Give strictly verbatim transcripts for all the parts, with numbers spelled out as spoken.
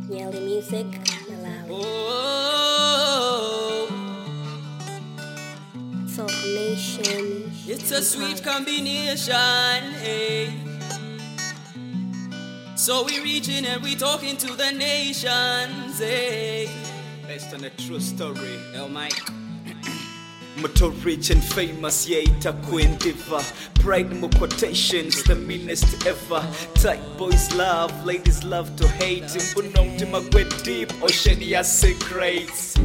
Yelly Music, Malawi. Oh, Soul Nation. it's a sweet combination, hey. So we reaching and we talking to the nations, hey. Based on a true story. Yo, Mike. Motor rich and famous, yeah, ita queen diva. Pride mo quotations, the meanest ever. Tight boys love, ladies love to hate. Mbuno mtima gwe deep, ocean ya secrets.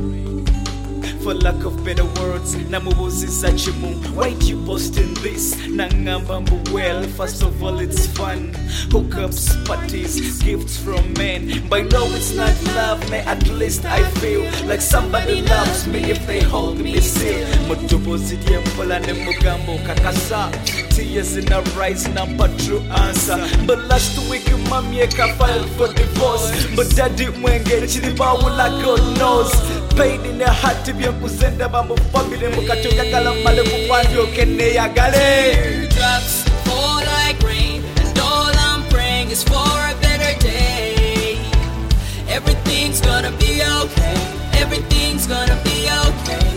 For lack of better words, namubuziza chimu. Why do you boasting this? Nangamba mbu well, first of all it's fun. Hookups, parties, gifts from men. But no, it's not love, man. At least I feel like somebody loves me if they hold me still. Mutubuzidi mpola ne mugambo kakasa. Tears in her eyes, number true answer. But last week, mommy ka filed for divorce. But daddy mwenge chilibawu like God knows. Pain in the heart to be a kuzenda ba mu family mukatoka kala male kupandi okene ya gale. Teardrops fall like rain, and all I'm praying is for a better day. Everything's gonna be okay. Everything's gonna be okay.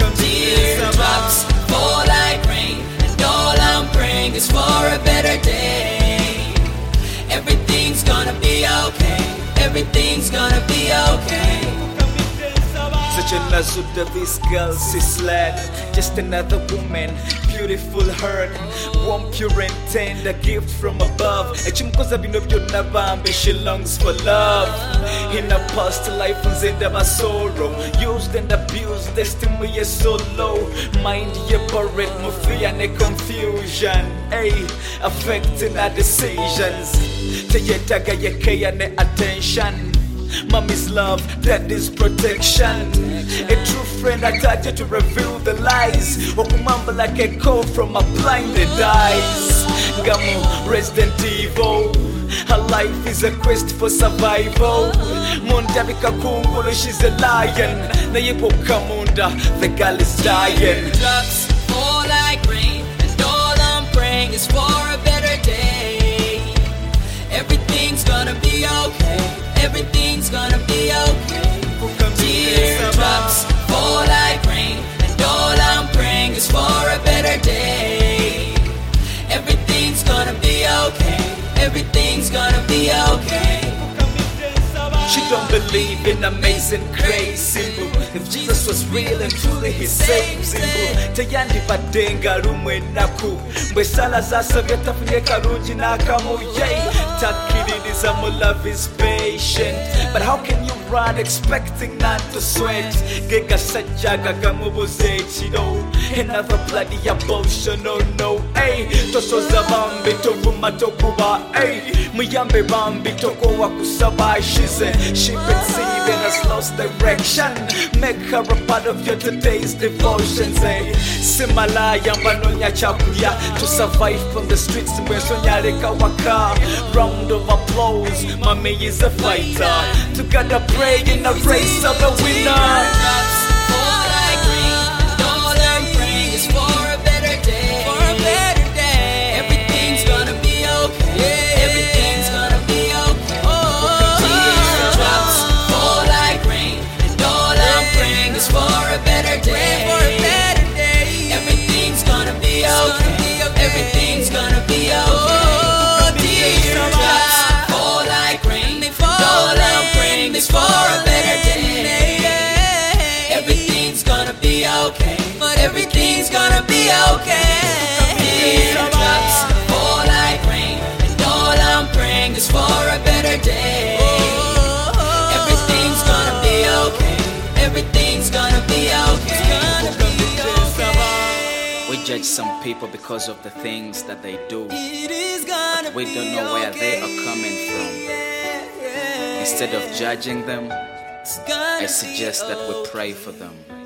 Teardrops fall like rain, and all I'm praying is for a better day. Everything's gonna be okay. Everything's gonna be okay. Such a nazuda, this girl, she's led. Just another woman, beautiful heart. Warm, pure and tender, gift from above. Echimkoza binobyo nabambe, she longs for love. In her past life, nzenda ba sorrow. Used and abused, destiny is so low. Mind ye buried, mo fear and confusion. Ay, affecting her decisions. Teyetaga ye care and attention. Mommy's love, daddy's protection. A true friend I taught you to reveal the lies. Okumamba like a call from my blinded eyes. Gamu, Resident Evil. Her life is a quest for survival. Mundabika Kungulu, she's a lion. Nayepo Kamunda, the girl is dying. Drops fall like rain, and all I'm praying is for a better day. Everything's gonna be okay. Everything's gonna be okay. Teardrops fall like rain, and all I'm praying is for a better day. Everything's gonna be okay. Everything's gonna be okay. She don't believe in amazing grace, simple. If Jesus was real and truly he saved, simple. Tayandi padenga rumwe naku. Mbesala zasa vyata funye karunji nakamu, yay. Takiri my love is patient. But how can you run expecting not to sweat? Gega sajaga kamubuze chido. Another bloody abortion, no, no, ay. Toso za bambi toku matokuba, ay. Muyambe bambi toko wakusaba, she's a she perceived and has lost direction. Make her a part of your today's devotions, eh? Simala yambanonya chakuya. To survive from the streets, mwesonya reka waka. Round of applause, mommy is a fighter. Together pray in the race of the winner. Fall like rain, and all I'm praying is for a better day. For a better day. Everything's gonna be okay. Everything's gonna be okay. Teardrops fall like rain, and all I'm praying is for a better day. For a better day. Everything's gonna be okay. Everything's gonna be okay. Teardrops fall like rain, and all I'm praying is for a better day. Everything's gonna be okay. But everything's gonna be okay. Teardrops fall like rain, and all I'm praying is for a better day. Everything's gonna be okay. Everything's gonna be okay. We judge some people because of the things that they do. It is gonna But we be don't know where okay. they are coming from. Instead of judging them, It's gonna I suggest be that we okay. pray for them.